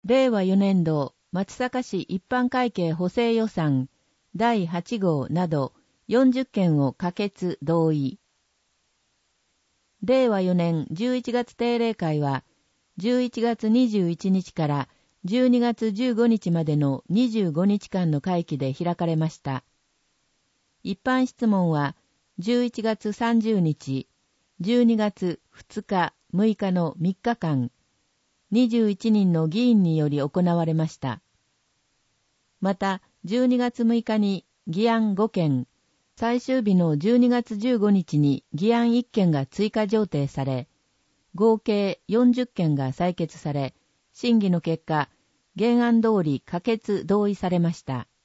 令和4年度松阪市一般会計補正予算第8号など40件を可決同意。令和4年11月定例会は11月21日から12月15日までの25日間の会期で開かれました。一般質問は11月30日、12月2日、6日の3日間、21人の議員により行われました。また、12月6日に議案5件、最終日の12月15日に議案1件が追加上呈され、合計40件が採決され、審議の結果、原案通り可決同意されました。